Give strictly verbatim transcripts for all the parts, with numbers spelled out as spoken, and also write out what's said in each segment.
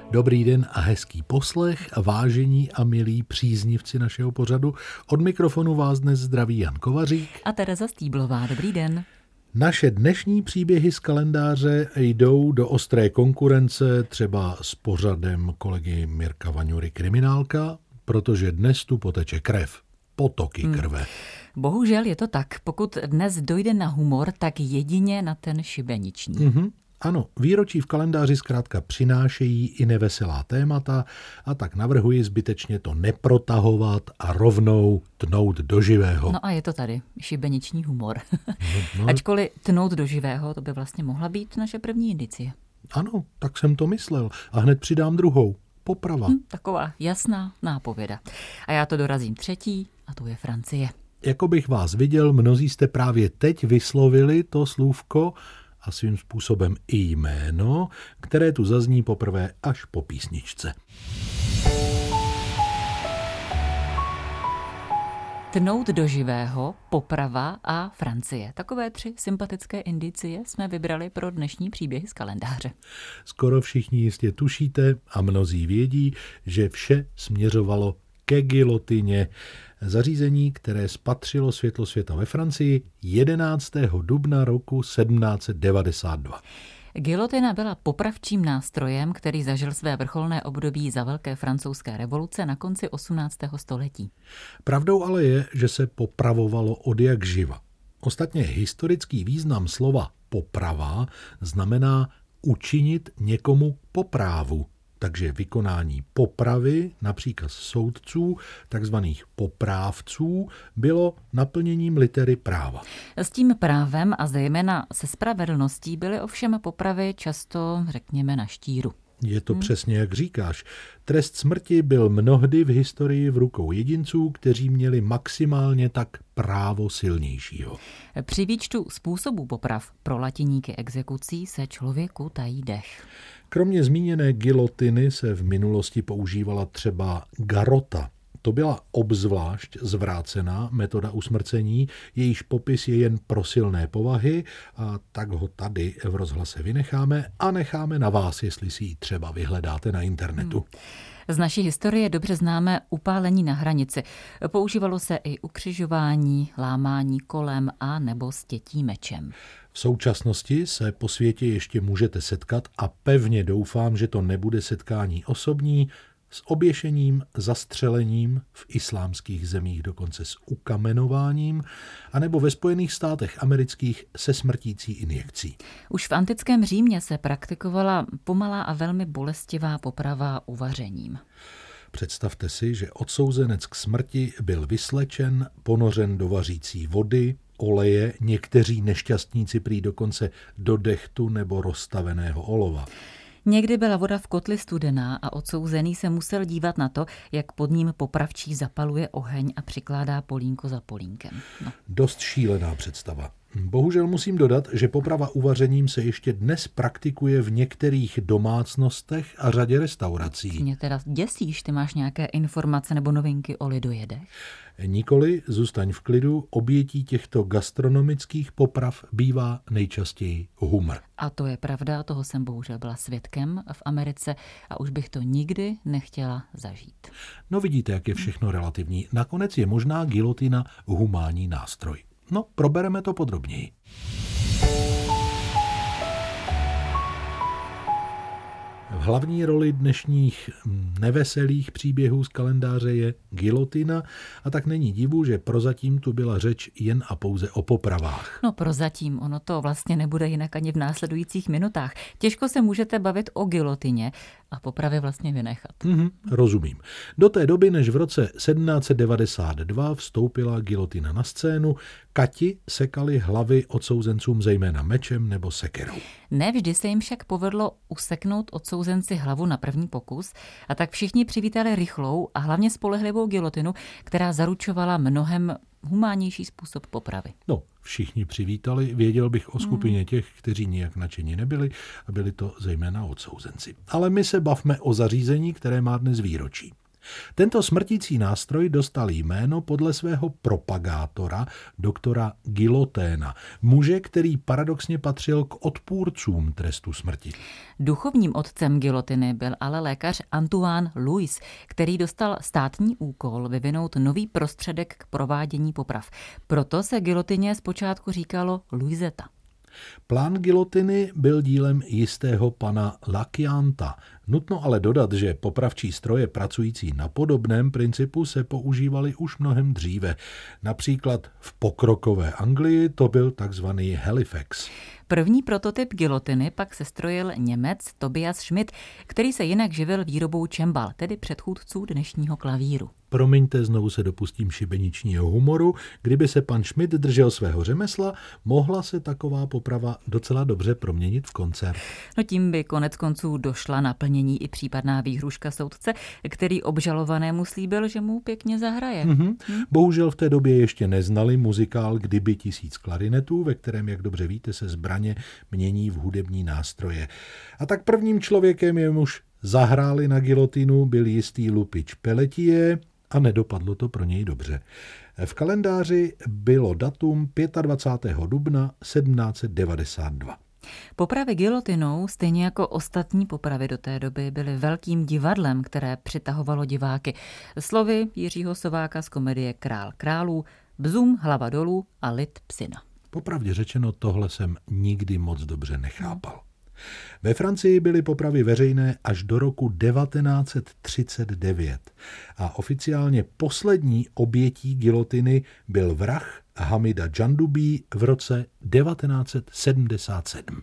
Dobrý den a hezký poslech, vážení a milí příznivci našeho pořadu. Od mikrofonu vás dnes zdraví Jan Kovařík a Tereza Stýblová. Dobrý den. Naše dnešní příběhy z kalendáře jdou do ostré konkurence třeba s pořadem kolegy Mirka Vaňury Kriminálka, protože dnes tu poteče krev, potoky krve. Hmm. Bohužel je to tak. Pokud dnes dojde na humor, tak jedině na ten šibeniční. Mm-hmm. Ano, výročí v kalendáři zkrátka přinášejí i neveselá témata a tak navrhuji zbytečně to neprotahovat a rovnou tnout do živého. No a je to tady, šibeniční humor. No, no. Ačkoliv tnout do živého, to by vlastně mohla být naše první indicie. Ano, tak jsem to myslel a hned přidám druhou. Poprava. Hm, taková jasná nápověda. A já to dorazím třetí a to je Francie. Jako bych vás viděl, mnozí jste právě teď vyslovili to slůvko a svým způsobem i jméno, které tu zazní poprvé až po písničce. Tnout do živého, poprava a Francie. Takové tři sympatické indicie jsme vybrali pro dnešní příběhy z kalendáře. Skoro všichni jistě tušíte a mnozí vědí, že vše směřovalo ke gilotině. Zařízení, které spatřilo světlo světa ve Francii jedenáctého dubna roku sedmnáct set devadesát dva. Gilotina byla popravčím nástrojem, který zažil své vrcholné období za velké francouzské revoluce na konci osmnáctého století. Pravdou ale je, že se popravovalo odjak živa. Ostatně historický význam slova poprava znamená učinit někomu poprávu. Takže vykonání popravy, například soudců, takzvaných poprávců, bylo naplněním litery práva. S tím právem a zejména se spravedlností byly ovšem popravy často, řekněme, na štíru. Je to hmm. přesně jak říkáš. Trest smrti byl mnohdy v historii v rukou jedinců, kteří měli maximálně tak právo silnějšího. Při výčtu způsobů poprav pro latiníky exekucí se člověku tají dech. Kromě zmíněné gilotiny se v minulosti používala třeba garota. To byla obzvlášť zvrácená metoda usmrcení, jejíž popis je jen pro silné povahy a tak ho tady v rozhlase vynecháme a necháme na vás, jestli si ji třeba vyhledáte na internetu. Hmm. Z naší historie dobře známe upálení na hranici. Používalo se i ukřižování, lámání kolem a nebo stětí mečem. V současnosti se po světě ještě můžete setkat a pevně doufám, že to nebude setkání osobní, s oběšením, zastřelením, v islámských zemích dokonce s ukamenováním, anebo ve Spojených státech amerických se smrtící injekcí. Už v antickém Římě se praktikovala pomalá a velmi bolestivá poprava uvařením. Představte si, že odsouzenec k smrti byl vyslečen, ponořen do vařící vody, oleje, někteří nešťastníci prý dokonce do dechtu nebo rozstaveného olova. Někdy byla voda v kotli studená a odsouzený se musel dívat na to, jak pod ním popravčí zapaluje oheň a přikládá polínko za polínkem. No. Dost šílená představa. Bohužel musím dodat, že poprava uvařením se ještě dnes praktikuje v některých domácnostech a řadě restaurací. Mě teda děsíš, ty máš nějaké informace nebo novinky o lidojedech? Nikoli, zůstaň v klidu, obětí těchto gastronomických poprav bývá nejčastěji humor. A to je pravda, toho jsem bohužel byla svědkem v Americe a už bych to nikdy nechtěla zažít. No vidíte, jak je všechno relativní. Nakonec je možná gilotina humánní nástroj. No, probereme to podrobněji. V hlavní roli dnešních neveselých příběhů z kalendáře je gilotina a tak není divu, že prozatím tu byla řeč jen a pouze o popravách. No prozatím, ono to vlastně nebude jinak ani v následujících minutách. Těžko se můžete bavit o gilotině a popravy vlastně vynechat. Mm-hmm, rozumím. Do té doby, než v roce sedmnáct set devadesát dva vstoupila gilotina na scénu, Kati sekali hlavy odsouzencům zejména mečem nebo sekerou. Nevždy se jim však povedlo useknout odsouzenci hlavu na první pokus a tak všichni přivítali rychlou a hlavně spolehlivou gilotinu, která zaručovala mnohem humánnější způsob popravy. No, všichni přivítali, věděl bych o skupině těch, kteří nijak nadšení nebyli a byli to zejména odsouzenci. Ale my se bavme o zařízení, které má dnes výročí. Tento smrtící nástroj dostal jméno podle svého propagátora, doktora Guilloténa, muže, který paradoxně patřil k odpůrcům trestu smrti. Duchovním otcem gilotiny byl ale lékař Antoine Louis, který dostal státní úkol vyvinout nový prostředek k provádění poprav. Proto se gilotině zpočátku říkalo Louiseta. Plán gilotiny byl dílem jistého pana Lakianta. Nutno ale dodat, že popravčí stroje pracující na podobném principu se používaly už mnohem dříve. Například v pokrokové Anglii to byl takzvaný Halifax. První prototyp gilotiny pak sestrojil Němec Tobias Schmidt, který se jinak živil výrobou čembal, tedy předchůdců dnešního klavíru. Promiňte, znovu se dopustím šibeničního humoru. Kdyby se pan Schmidt držel svého řemesla, mohla se taková poprava docela dobře proměnit v koncert. No tím by konec konců došla na plnění i případná výhruška soudce, který obžalovanému slíbil, že mu pěkně zahraje. Mm-hmm. Hm? Bohužel v té době ještě neznali muzikál Kdyby tisíc klarinetů, ve kterém, jak dobře víte, se zbraně mění v hudební nástroje. A tak prvním člověkem, jemuž zahráli na gilotinu, byl jistý lupič Pelletier a nedopadlo to pro něj dobře. V kalendáři bylo datum dvacátého pátého dubna sedmnáct set devadesát dva. Popravy gilotinou, stejně jako ostatní popravy do té doby, byly velkým divadlem, které přitahovalo diváky. Slovy Jiřího Sováka z komedie Král králů, bzum, hlava dolů a lid psina. Popravdě řečeno, tohle jsem nikdy moc dobře nechápal. Ve Francii byly popravy veřejné až do roku devatenáct set třicet devět a oficiálně poslední obětí gilotiny byl vrah Hamida Džandubí v roce devatenáct set sedmdesát sedm.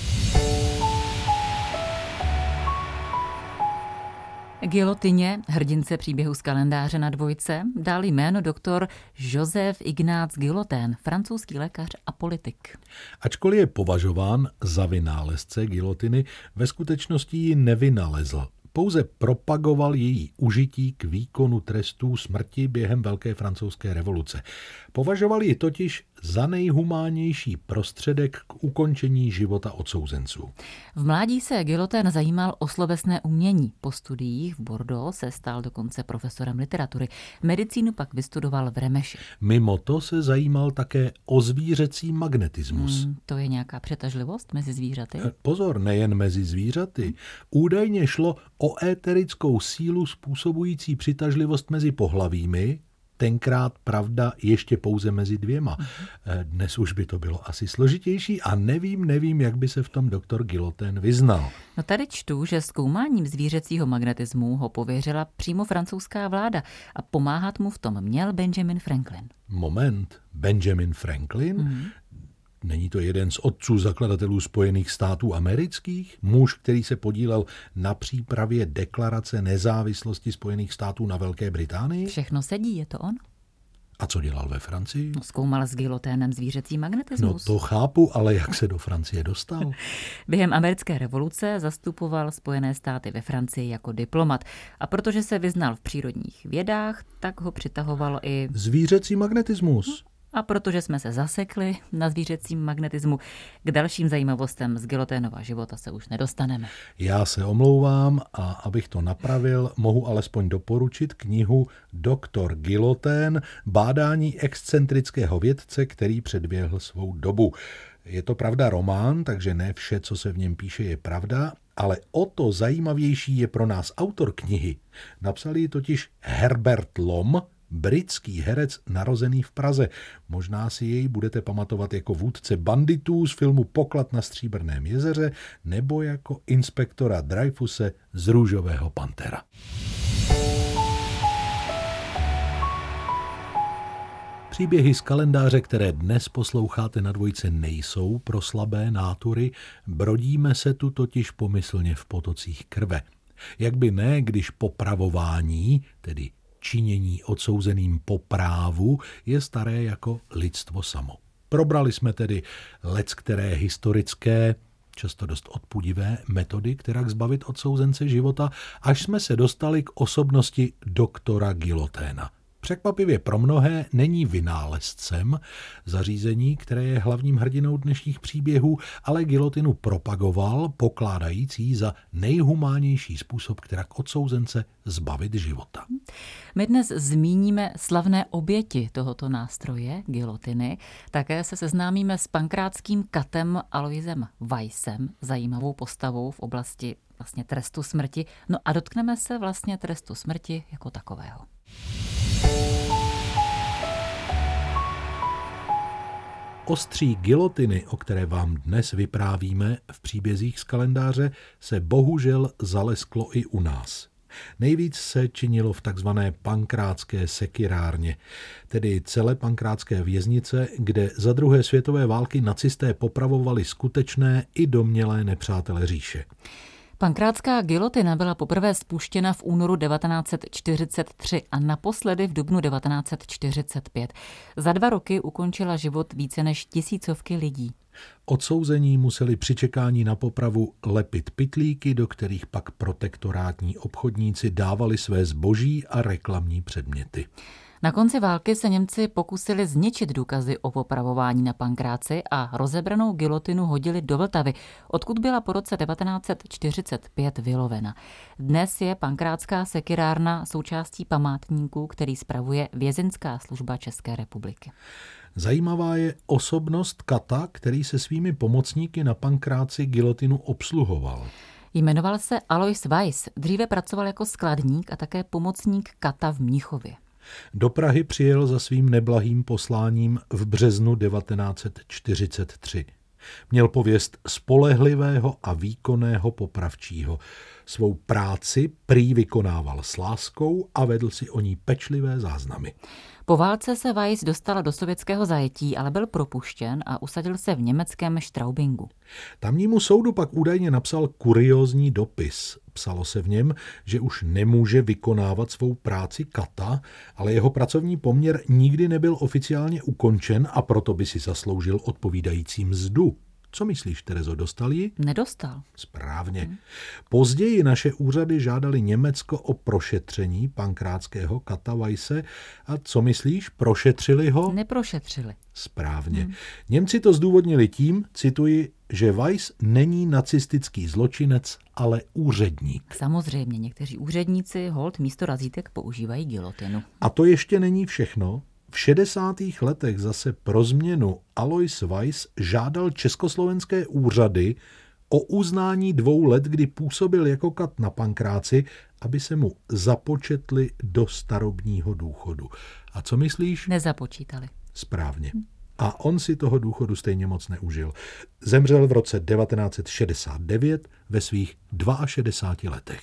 Gilotině, hrdince příběhu z kalendáře na dvojce, dal jméno doktor Joseph Ignác Guillotin, francouzský lékař a politik. Ačkoliv je považován za vynálezce gilotiny, ve skutečnosti ji nevynalezl. Pouze propagoval její užití k výkonu trestů smrti během Velké francouzské revoluce. Považoval ji totiž za nejhumánnější prostředek k ukončení života odsouzenců. V mládí se Guillotin zajímal o slovesné umění. Po studiích v Bordeaux se stal dokonce profesorem literatury. Medicínu pak vystudoval v Remeši. Mimo to se zajímal také o zvířecí magnetismus. Hmm, to je nějaká přetažlivost mezi zvířaty? Pozor, nejen mezi zvířaty. Údajně šlo o éterickou sílu způsobující přitažlivost mezi pohlavími, tenkrát pravda ještě pouze mezi dvěma. Dnes už by to bylo asi složitější a nevím, nevím, jak by se v tom doktor Guillotin vyznal. No tady čtu, že zkoumáním zvířecího magnetismu ho pověřila přímo francouzská vláda a pomáhat mu v tom měl Benjamin Franklin. Moment, Benjamin Franklin? Mm. Není to jeden z otců zakladatelů Spojených států amerických? Muž, který se podílel na přípravě deklarace nezávislosti Spojených států na Velké Británii? Všechno sedí, je to on? A co dělal ve Francii? No, zkoumal s Guilloténem zvířecí magnetismus. No to chápu, ale jak se do Francie dostal? Během americké revoluce zastupoval Spojené státy ve Francii jako diplomat. A protože se vyznal v přírodních vědách, tak ho přitahoval i zvířecí magnetismus. A protože jsme se zasekli na zvířecím magnetismu, k dalším zajímavostem z Guillotinova života se už nedostaneme. Já se omlouvám a abych to napravil, mohu alespoň doporučit knihu Doktor Guillotin, bádání excentrického vědce, který předběhl svou dobu. Je to pravda román, takže ne vše, co se v něm píše, je pravda, ale o to zajímavější je pro nás autor knihy. Napsal ji totiž Herbert Lom, britský herec narozený v Praze. Možná si jej budete pamatovat jako vůdce banditů z filmu Poklad na Stříbrném jezeře nebo jako inspektora Dreyfuse z Růžového pantera. Příběhy z kalendáře, které dnes posloucháte na dvojce, nejsou pro slabé nátury, brodíme se tu totiž pomyslně v potocích krve. Jak by ne, když popravování, tedy činění odsouzeným po právu, je staré jako lidstvo samo. Probrali jsme tedy leckteré historické, často dost odpudivé metody, kterak zbavit odsouzence života, až jsme se dostali k osobnosti doktora Guillotina. Překvapivě pro mnohé není vynálezcem zařízení, které je hlavním hrdinou dnešních příběhů, ale gilotinu propagoval, pokládajíc ji za nejhumánnější způsob, kterak odsouzence zbavit života. My dnes zmíníme slavné oběti tohoto nástroje, gilotiny. Také se seznámíme s pankrátským katem Aloisem Weissem, zajímavou postavou v oblasti vlastně trestu smrti. No a dotkneme se vlastně trestu smrti jako takového. Ostří gilotiny, o které vám dnes vyprávíme v příbězích z kalendáře, se bohužel zalesklo i u nás. Nejvíc se činilo v takzvané pankrátské sekirárně, tedy celé pankrátské věznice, kde za druhé světové války nacisté popravovali skutečné i domnělé nepřátele říše. Pankrátská gilotina byla poprvé spuštěna v únoru devatenáct set čtyřicet tři a naposledy v dubnu devatenáct set čtyřicet pět. Za dva roky ukončila život více než tisícovky lidí. Odsouzení museli při čekání na popravu lepit pytlíky, do kterých pak protektorátní obchodníci dávali své zboží a reklamní předměty. Na konci války se Němci pokusili zničit důkazy o popravování na Pankráci a rozebranou gilotinu hodili do Vltavy, odkud byla po roce devatenáct set čtyřicet pět vylovena. Dnes je pankrátská sekirárna součástí památníku, který spravuje Vězeňská služba České republiky. Zajímavá je osobnost kata, který se svými pomocníky na Pankráci gilotinu obsluhoval. Jmenoval se Alois Weiss, dříve pracoval jako skladník a také pomocník kata v Mnichově. Do Prahy přijel za svým neblahým posláním v březnu devatenáct set čtyřicet tři. Měl pověst spolehlivého a výkonného popravčího. Svou práci prý vykonával s láskou a vedl si o ní pečlivé záznamy. Po válce se Weiss dostal do sovětského zajetí, ale byl propuštěn a usadil se v německém Straubingu. Tamnímu soudu pak údajně napsal kuriózní dopis. Psalo se v něm, že už nemůže vykonávat svou práci kata, ale jeho pracovní poměr nikdy nebyl oficiálně ukončen a proto by si zasloužil odpovídající mzdu. Co myslíš, Terezo, dostal ji? Nedostal. Správně. Hmm. Později naše úřady žádali Německo o prošetření pankrátského kata Weisse. A co myslíš, prošetřili ho? Neprošetřili. Správně. Hmm. Němci to zdůvodnili tím, cituji, že Weiss není nacistický zločinec, ale úředník. Samozřejmě, někteří úředníci holt místo razítek používají gilotinu. A to ještě není všechno. V šedesátých letech zase pro změnu Alois Weiss žádal československé úřady o uznání dvou let, kdy působil jako kat na Pankráci, aby se mu započetli do starobního důchodu. A co myslíš? Nezapočítali. Správně. A on si toho důchodu stejně moc neužil. Zemřel v roce devatenáct set šedesát devět ve svých šedesáti dvou letech.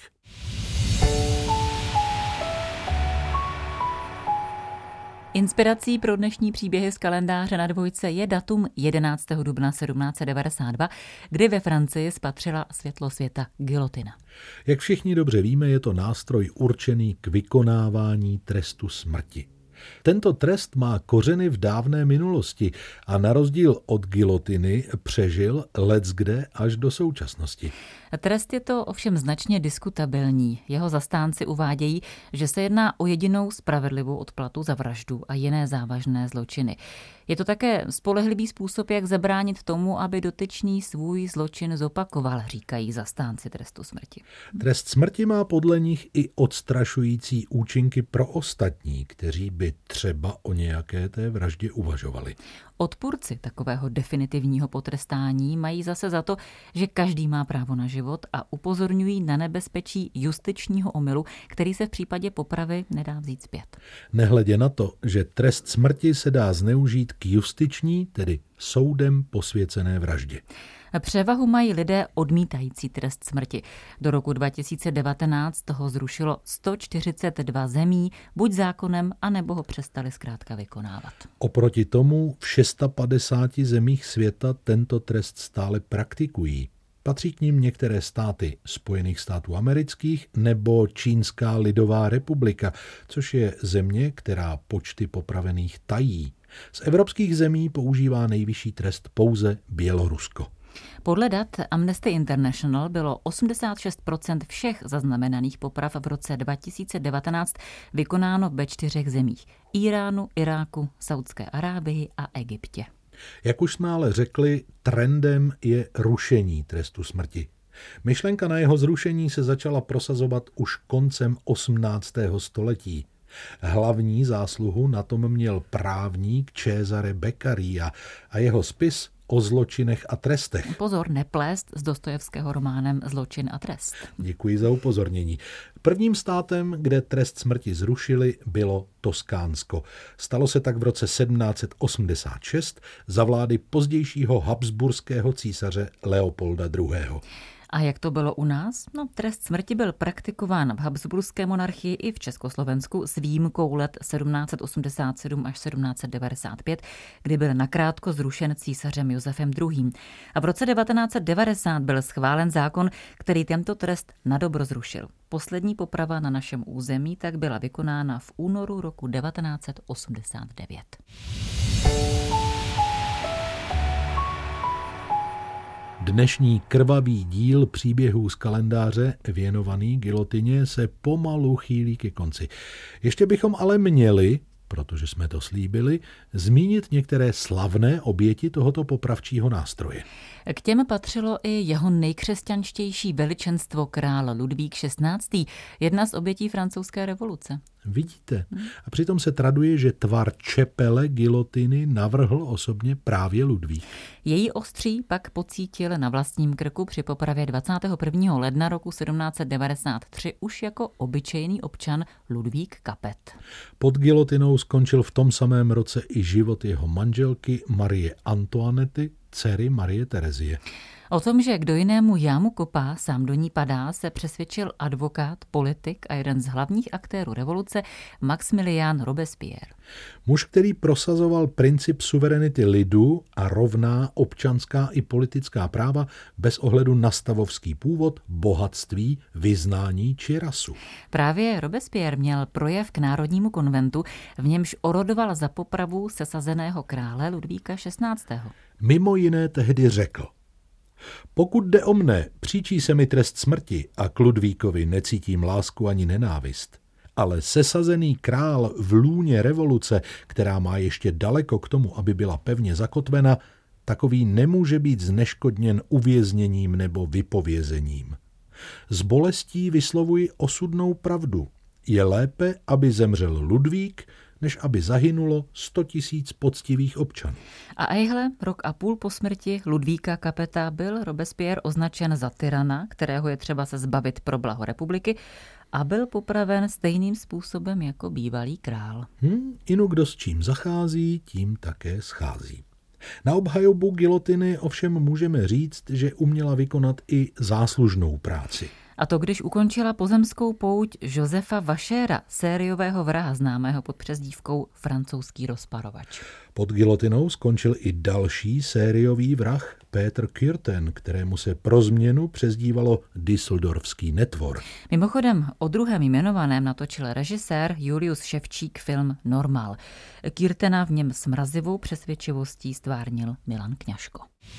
Inspirací pro dnešní příběhy z kalendáře na dvojce je datum jedenáctého dubna sedmnáct set devadesát dva, kdy ve Francii spatřila světlo světa gilotina. Jak všichni dobře víme, je to nástroj určený k vykonávání trestu smrti. Tento trest má kořeny v dávné minulosti a na rozdíl od gilotiny přežil leckde až do současnosti. Trest je to ovšem značně diskutabilní. Jeho zastánci uvádějí, že se jedná o jedinou spravedlivou odplatu za vraždu a jiné závažné zločiny. Je to také spolehlivý způsob, jak zabránit tomu, aby dotyčný svůj zločin zopakoval, říkají zastánci trestu smrti. Trest smrti má podle nich i odstrašující účinky pro ostatní, kteří by třeba o nějaké té vraždě uvažovali. Odpůrci takového definitivního potrestání mají zase za to, že každý má právo na život a upozorňují na nebezpečí justičního omylu, který se v případě popravy nedá vzít zpět. Nehledě na to, že trest smrti se dá zneužít k justiční, tedy soudem posvěcené vraždě. Převahu mají lidé odmítající trest smrti. Do roku dva tisíce devatenáct toho zrušilo sto čtyřicet dva zemí, buď zákonem, anebo ho přestali zkrátka vykonávat. Oproti tomu v padesáti šesti zemích světa tento trest stále praktikují. Patří k nim některé státy Spojených států amerických nebo Čínská lidová republika, což je země, která počty popravených tají. Z evropských zemí používá nejvyšší trest pouze Bělorusko. Podle dat Amnesty International bylo osmdesát šest procent všech zaznamenaných poprav v roce dva tisíce devatenáct vykonáno ve čtyřech zemích. Íránu, Iráku, Saudské Arábii a Egyptě. Jak už jsme ale řekli, trendem je rušení trestu smrti. Myšlenka na jeho zrušení se začala prosazovat už koncem osmnáctého století. Hlavní zásluhu na tom měl právník Cesare Beccaria a jeho spis o zločinech a trestech. Pozor, neplést s Dostojevského románem Zločin a trest. Děkuji za upozornění. Prvním státem, kde trest smrti zrušili, bylo Toskánsko. Stalo se tak v roce sedmnáct set osmdesát šest za vlády pozdějšího habsburského císaře Leopolda druhého. A jak to bylo u nás? No, trest smrti byl praktikován v habsburské monarchii i v Československu s výjimkou let sedmnáct set osmdesát sedm až sedmnáct set devadesát pět, kdy byl nakrátko zrušen císařem Josefem druhým. A v roce devatenáct set devadesát byl schválen zákon, který tento trest nadobro zrušil. Poslední poprava na našem území tak byla vykonána v únoru roku devatenáct set osmdesát devět. Dnešní krvavý díl příběhů z kalendáře věnovaný gilotině se pomalu chýlí ke konci. Ještě bychom ale měli, protože jsme to slíbili, zmínit některé slavné oběti tohoto popravčího nástroje. K těm patřilo i jeho nejkřesťanštější veličenstvo král Ludvík šestnáctý, jedna z obětí francouzské revoluce. Vidíte? A přitom se traduje, že tvar čepele gilotiny navrhl osobně právě Ludvík. Její ostří pak pocítil na vlastním krku při popravě dvacátého prvního ledna roku sedmnáct set devadesát tři už jako obyčejný občan Ludvík Capet. Pod gilotinou skončil v tom samém roce i život jeho manželky Marie Antoinety, dcery Marie Terezie. O tom, že kdo jinému jámu kopá, sám do ní padá, se přesvědčil advokát, politik a jeden z hlavních aktérů revoluce Maximilien Robespierre. Muž, který prosazoval princip suverenity lidu a rovná občanská i politická práva bez ohledu na stavovský původ, bohatství, vyznání či rasu. Právě Robespierre měl projev k Národnímu konventu, v němž orodoval za popravu sesazeného krále Ludvíka šestnáctého. Mimo jiné tehdy řekl: pokud jde o mne, příčí se mi trest smrti a k Ludvíkovi necítím lásku ani nenávist. Ale sesazený král v lůně revoluce, která má ještě daleko k tomu, aby byla pevně zakotvena, takový nemůže být zneškodněn uvězněním nebo vypovězením. S bolestí vyslovuji osudnou pravdu. Je lépe, aby zemřel Ludvík, než aby zahynulo sto tisíc poctivých občanů. A ejhle, rok a půl po smrti Ludvíka Capeta byl Robespierre označen za tyrana, kterého je třeba se zbavit pro blaho republiky, a byl popraven stejným způsobem jako bývalý král. Hmm, inu kdo s čím zachází, tím také schází. Na obhajobu gilotiny ovšem můžeme říct, že uměla vykonat i záslužnou práci. A to když ukončila pozemskou pouť Josefa Vašera, sériového vraha známého pod přezdívkou francouzský rozparovač. Pod gilotinou skončil i další sériový vrah Peter Kürten, kterému se pro změnu přezdívalo Düsseldorfský netvor. Mimochodem o druhém jmenovaném natočil režisér Julius Ševčík film Normal. Kürtena v něm s mrazivou přesvědčivostí stvárnil Milan Kňažko.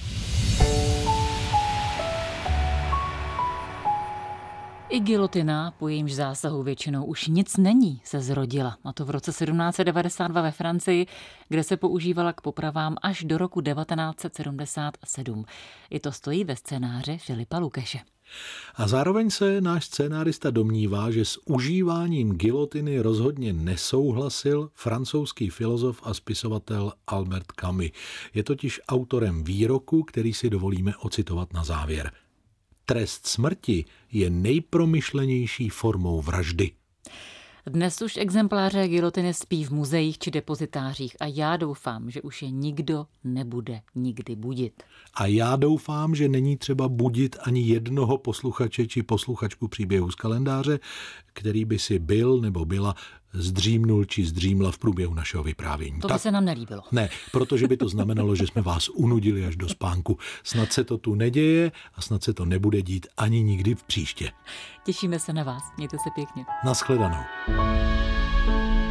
I gilotina, po jejímž zásahu většinou už nic není, se zrodila. A to v roce sedmnáct set devadesát dva ve Francii, kde se používala k popravám až do roku devatenáct set sedmdesát sedm. I to stojí ve scénáři Filipa Lukeše. A zároveň se náš scénárista domnívá, že s užíváním gilotiny rozhodně nesouhlasil francouzský filozof a spisovatel Albert Camus. Je totiž autorem výroku, který si dovolíme ocitovat na závěr. Trest smrti je nejpromyšlenější formou vraždy. Dnes už exempláře gilotiny spí v muzeích či depozitářích a já doufám, že už je nikdo nebude nikdy budit. A já doufám, že není třeba budit ani jednoho posluchače či posluchačku příběhu z kalendáře, který by si byl nebo byla zdřímnul či zdřímla v průběhu našeho vyprávění. To by tak, se nám nelíbilo. Ne, protože by to znamenalo, že jsme vás unudili až do spánku. Snad se to tu neděje a snad se to nebude dít ani nikdy v příště. Těšíme se na vás. Mějte se pěkně. Naschledanou.